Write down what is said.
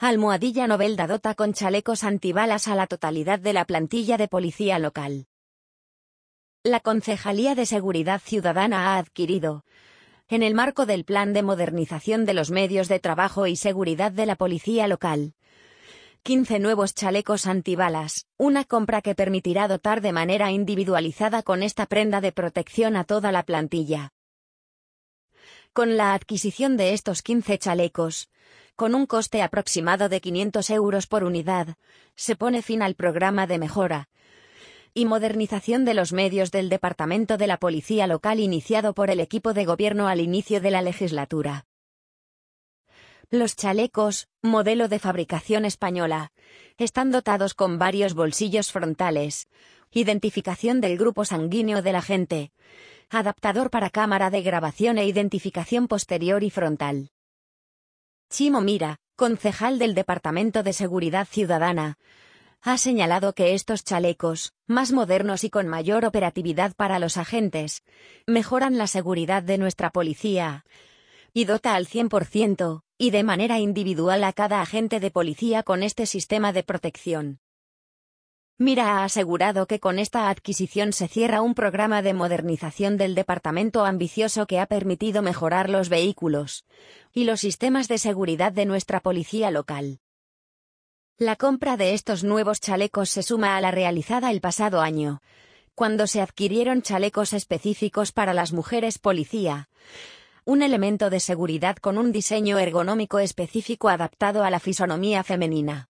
Almohadilla Novelda dota con chalecos antibalas a la totalidad de la plantilla de policía local. La Concejalía de Seguridad Ciudadana ha adquirido, en el marco del Plan de Modernización de los Medios de Trabajo y Seguridad de la Policía Local, 15 nuevos chalecos antibalas, una compra que permitirá dotar de manera individualizada con esta prenda de protección a toda la plantilla. Con la adquisición de estos 15 chalecos, con un coste aproximado de 500 euros por unidad, se pone fin al programa de mejora y modernización de los medios del Departamento de la Policía Local iniciado por el equipo de gobierno al inicio de la legislatura. Los chalecos, modelo de fabricación española, están dotados con varios bolsillos frontales, identificación del grupo sanguíneo del agente, adaptador para cámara de grabación e identificación posterior y frontal. Chimo Mira, concejal del Departamento de Seguridad Ciudadana, ha señalado que estos chalecos, más modernos y con mayor operatividad para los agentes, mejoran la seguridad de nuestra policía y dota al 100%, y de manera individual a cada agente de policía con este sistema de protección. Mira ha asegurado que con esta adquisición se cierra un programa de modernización del departamento ambicioso que ha permitido mejorar los vehículos y los sistemas de seguridad de nuestra policía local. La compra de estos nuevos chalecos se suma a la realizada el pasado año, cuando se adquirieron chalecos específicos para las mujeres policía, un elemento de seguridad con un diseño ergonómico específico adaptado a la fisonomía femenina.